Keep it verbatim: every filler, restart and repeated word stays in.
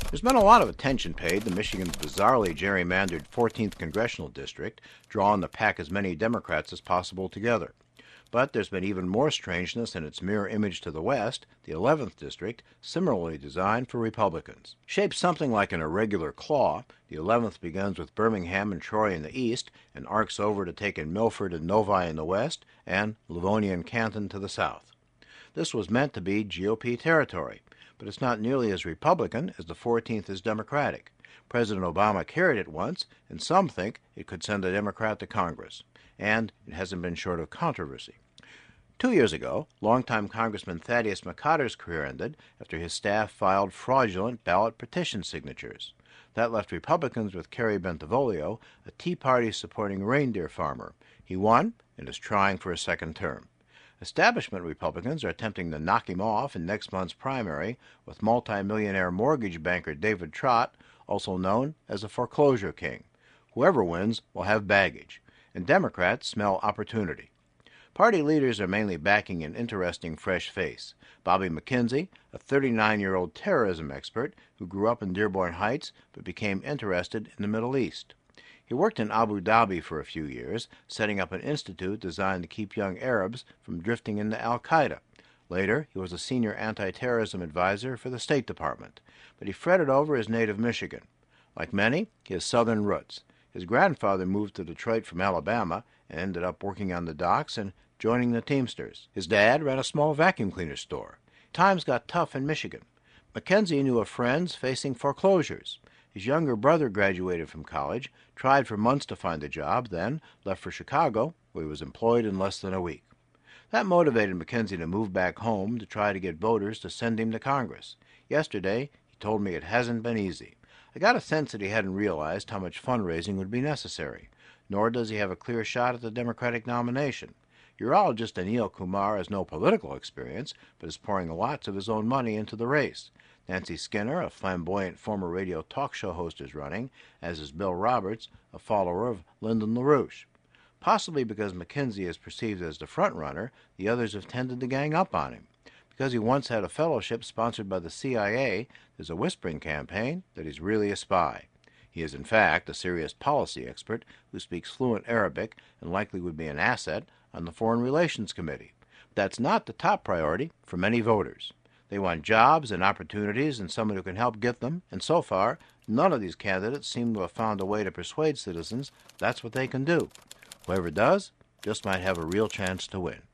There's been a lot of attention paid to Michigan's bizarrely gerrymandered fourteenth Congressional District, drawing to pack as many Democrats as possible together. But there's been even more strangeness in its mirror image to the west, the eleventh District, similarly designed for Republicans. Shaped something like an irregular claw, the eleventh begins with Birmingham and Troy in the east and arcs over to take in Milford and Novi in the west and Livonia and Canton to the south. This was meant to be G O P territory, but it's not nearly as Republican as the fourteenth is Democratic. President Obama carried it once, and some think it could send a Democrat to Congress. And it hasn't been short of controversy. Two years ago, longtime Congressman Thaddeus McCotter's career ended after his staff filed fraudulent ballot petition signatures. That left Republicans with Kerry Bentivolio, a Tea Party-supporting reindeer farmer. He won and is trying for a second term. Establishment Republicans are attempting to knock him off in next month's primary with multimillionaire mortgage banker David Trott, also known as the foreclosure king. Whoever wins will have baggage, and Democrats smell opportunity. Party leaders are mainly backing an interesting fresh face. Bobby McKenzie, a thirty-nine-year-old terrorism expert who grew up in Dearborn Heights but became interested in the Middle East. He worked in Abu Dhabi for a few years, setting up an institute designed to keep young Arabs from drifting into al-Qaeda. Later, he was a senior anti-terrorism advisor for the State Department, but he fretted over his native Michigan. Like many, he has Southern roots. His grandfather moved to Detroit from Alabama and ended up working on the docks and joining the Teamsters. His dad ran a small vacuum cleaner store. Times got tough in Michigan. McKenzie knew of friends facing foreclosures. His younger brother graduated from college, tried for months to find a job, then left for Chicago, where he was employed in less than a week. That motivated McKenzie to move back home to try to get voters to send him to Congress. Yesterday, he told me it hasn't been easy. I got a sense that he hadn't realized how much fundraising would be necessary, nor does he have a clear shot at the Democratic nomination. Urologist Anil Kumar has no political experience, but is pouring lots of his own money into the race. Nancy Skinner, a flamboyant former radio talk show host, is running, as is Bill Roberts, a follower of Lyndon LaRouche. Possibly because McKenzie is perceived as the front-runner, the others have tended to gang up on him. Because he once had a fellowship sponsored by the C I A, there's a whispering campaign that he's really a spy. He is, in fact, a serious policy expert who speaks fluent Arabic and likely would be an asset on the Foreign Relations Committee. But that's not the top priority for many voters. They want jobs and opportunities and someone who can help get them, and so far, none of these candidates seem to have found a way to persuade citizens that's what they can do. Whoever does just might have a real chance to win.